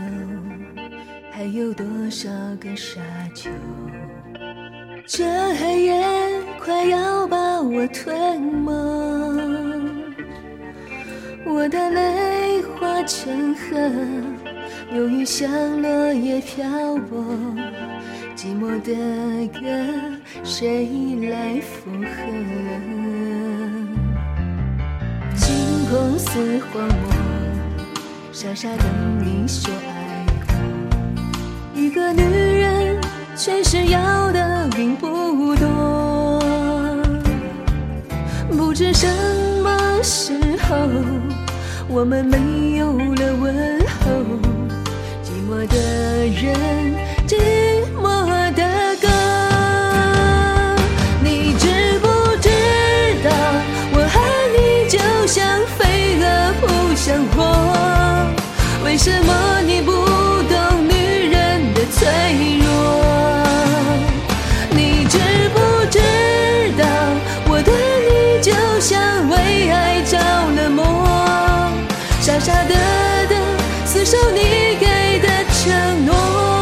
还有多少个沙丘？这黑夜快要把我吞没，我的泪化成河，流云像落叶飘泊，寂寞的歌谁来附和？惊空似荒漠，傻傻等你说爱我。一个女人全是要的并不多，不知什么时候我们没有了问候，寂寞的人，寂寞的歌。你知不知道我爱你就像飞蛾扑向火，为什么你不懂女人的脆弱？你知不知道我对你就像为爱着了魔，傻傻的等厮守你给的承诺。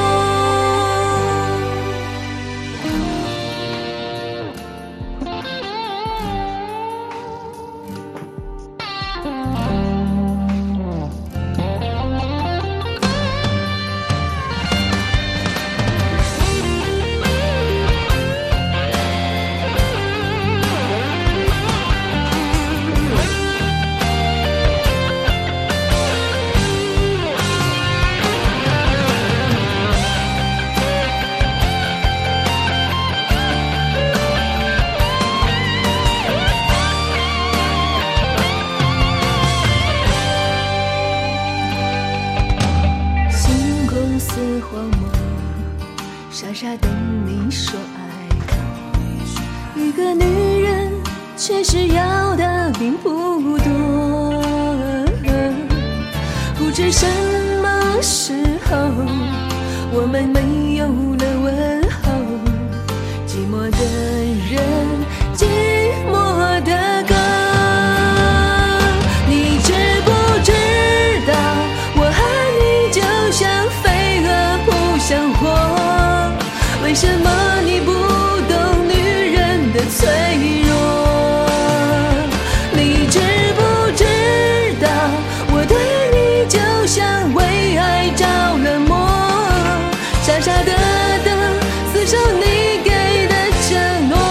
似荒漠，傻傻等你说爱我。一个女人却是要的并不多，不知什么时候我们没有了问候，寂寞的人，寂寞的歌。你知不知道我爱你就像飞蛾扑向火，为什么你不懂女人的脆弱？你知不知道我对你就像为爱着了魔，傻傻的等厮守你给的承诺。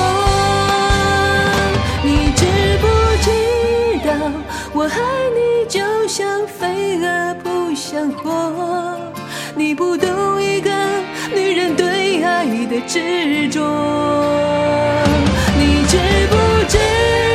你知不知道我爱你就像飞蛾扑向火，你不懂一个女人对爱的执着。你知不知